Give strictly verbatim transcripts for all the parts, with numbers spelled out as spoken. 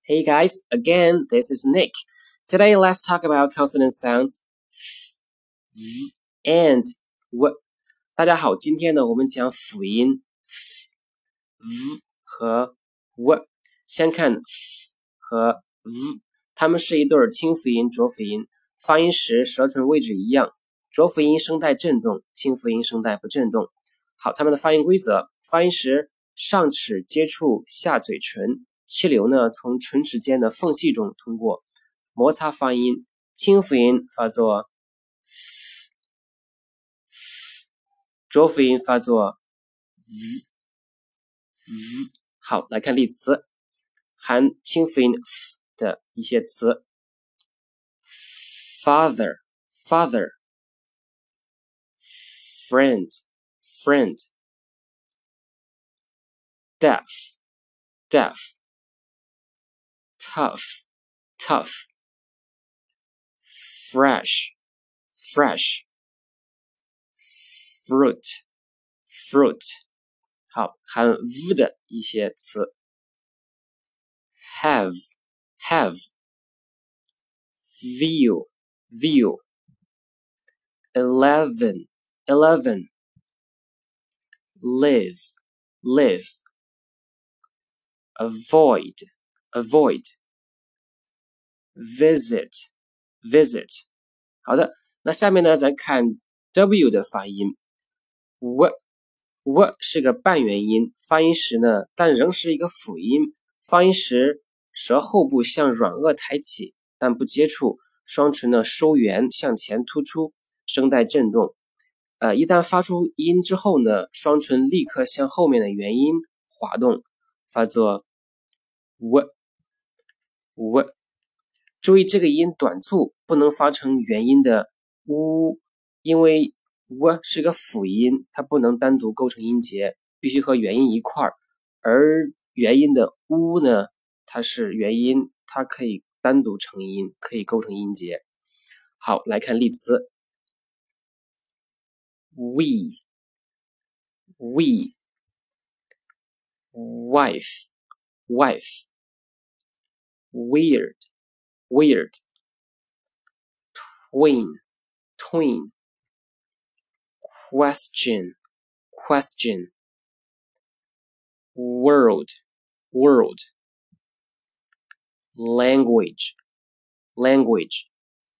Hey guys, again, this is Nick. Today, let's talk about consonant sounds v and w. 大家好，今天呢，我们讲辅音 v 和 w。先看 f 和 v， 它们是一对清辅音、浊辅音，发音时舌唇位置一样，浊辅音声带振动，清辅音声带不振动。好，它们的发音规则：发音时上齿接触下嘴唇。气流呢从唇齿间的缝隙中通过，摩擦发音，清辅音发作 f， f， 浊辅音发作 v， v。好，来看例词，含清辅音 f 的一些词 ：father, father, friend, friend, deaf, deaf.Tough, tough, fresh, fresh, fruit, fruit. 好，含 v 的一些词 have, have, view, view, eleven, eleven, live, live, avoid, avoid.Visit, visit. 好的，那下面呢，咱看 W 的发音。w w 是个半元音，发音时呢，但仍是一个辅音。发音时，舌后部向软腭抬起，但不接触，双唇呢收圆向前突出，声带振动。呃，一旦发出音之后呢，双唇立刻向后面的元音滑动，发作 w w。注意这个音短促，不能发成元音的呜，因为 w 是个辅音，它不能单独构成音节，必须和元音一块儿。而元音的呜呢，它是元音，它可以单独成音，可以构成音节。好，来看例词 ：we, we, wife, wife, weird.Weird, twin, twin, question, question, world, world, language, language,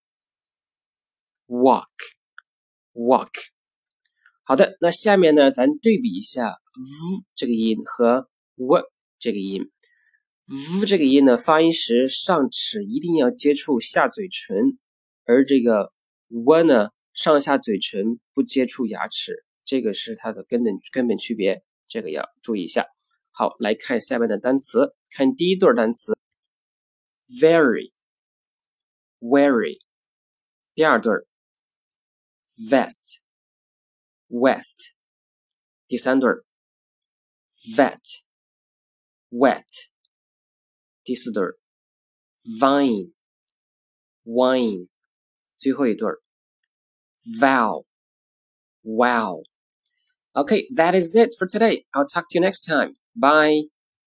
walk, walk. 好的，那下面呢，咱对比一下 v 这个音和 w 这个音。v 这个音呢，发音时上齿一定要接触下嘴唇，而这个 w 呢，上下嘴唇不接触牙齿，这个是它的根本根本区别，这个要注意一下。好，来看下面的单词，看第一对单词 very, very， 第二对 vest, west， 第三对 vet, wet。第四对 vine, wine， 最后一对 vow, wow. Okay, that is it for today. I'll talk to you next time. Bye.